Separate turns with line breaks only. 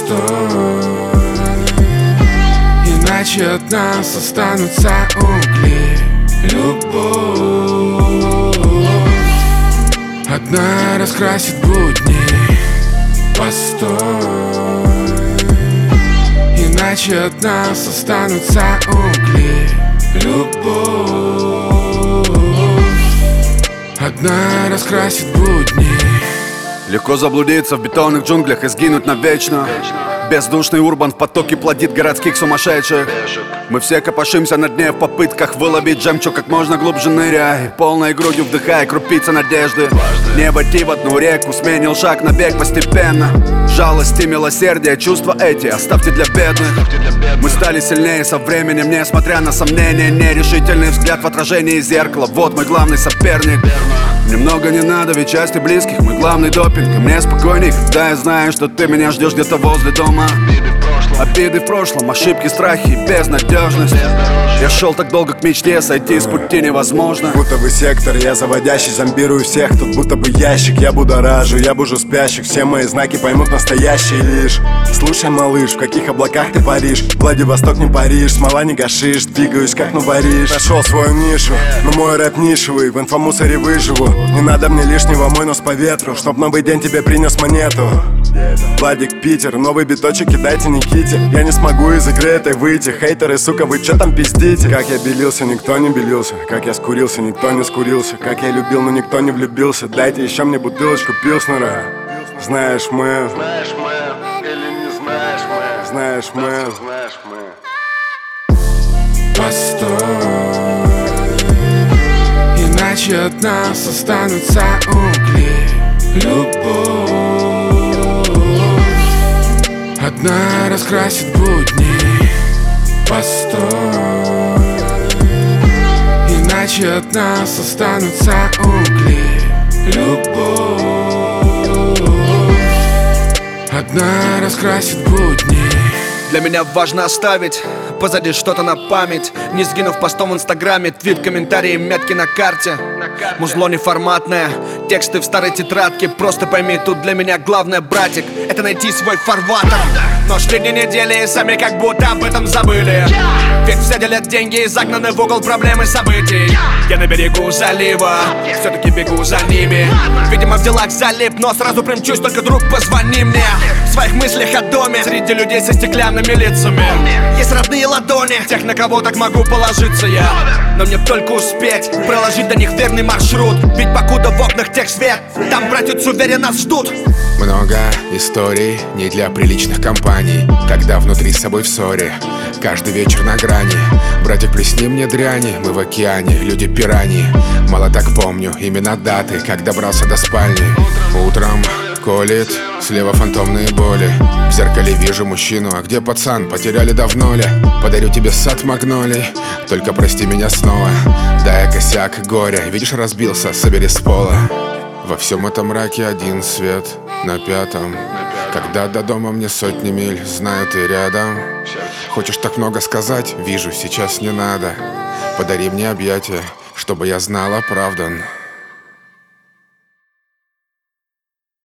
Постой, иначе от нас останутся угли. Любовь одна раскрасит будни. Постой, иначе от нас останутся угли. Любовь одна раскрасит будни.
Легко заблудиться в бетонных джунглях и сгинуть навечно. Бездушный урбан в потоке плодит городских сумасшедших. Мы все копошимся на дне в попытках выловить жемчуг как можно глубже ныряя, полной грудью вдыхая крупицы надежды. Не войти в одну реку, сменил шаг на бег постепенно. Жалость и милосердие, чувства эти оставьте для бедных. Мы стали сильнее со временем, несмотря на сомнения. Нерешительный взгляд в отражении зеркала, вот мой главный соперник. Немного не надо, ведь части близких мой главный допинг. И мне спокойней, когда я знаю, что ты меня ждешь где-то возле дома. Обиды в прошлом, ошибки, страхи и безнадежность. Я шел так долго к мечте, сойти с пути невозможно.
Будто бы сектор, я заводящий, зомбирую всех. Тут будто бы ящик, я будоражу, я бужу спящих. Все мои знаки поймут настоящие лишь. Слушай, малыш, в каких облаках ты паришь? Владивосток не Париж, смола не гашиш. Двигаюсь как наваришь. Нашел свою нишу, но мой рэп нишевый. В инфомусоре выживу. Не надо мне лишнего, мой нос по ветру, чтоб новый день тебе принес монету. Владик, Питер, новый биточек кидайте Никите. Я не смогу из игры этой выйти. Хейтеры, сука, вы чё там пиздите? Как я белился, никто не белился. Как я скурился, никто не скурился. Как я любил, но никто не влюбился. Дайте еще мне бутылочку пилснера. Знаешь, мы или не знаешь, мы. Знаешь, мы.
Постой, иначе от нас останутся угли. Любовь одна раскрасит будни. Постой, иначе от нас останутся угли. Любовь одна раскрасит будни.
Для меня важно оставить позади что-то на память. Не сгинув постом в инстаграме, твит, комментарии, метки на карте. Музло неформатное, тексты в старой тетрадке. Просто пойми, тут для меня главное, братик, это найти свой фарватер. Но среди недели сами как будто об этом забыли. Ведь все делят деньги и загнаны в угол проблемы событий. Я на берегу залива, все-таки бегу за ними. Видимо в делах залип, но сразу примчусь, только друг позвони мне. В своих мыслях о доме, среди людей со стеклянными лицами. Есть родные ладони, тех, на кого так могу положиться я. Но мне б только успеть проложить до них верный маршрут. Ведь покуда в окнах тех свет, там, братец, уверен, нас ждут.
Много историй не для приличных компаний, когда внутри с собой в ссоре, каждый вечер на грани. Братик, плесни мне дряни, мы в океане, люди пираньи. Мало так помню имена, даты, как добрался до спальни. Утром колет, слева фантомные боли. В зеркале вижу мужчину, а где пацан, потеряли давно ли? Подарю тебе сад магнолий, только прости меня снова. Дай косяк горя, видишь, разбился, собери с пола. Во всем этом мраке один свет на пятом. Когда до дома мне сотни миль, знаю, ты рядом. Хочешь так много сказать? Вижу, сейчас не надо. Подари мне объятия, чтобы я знал, оправдан.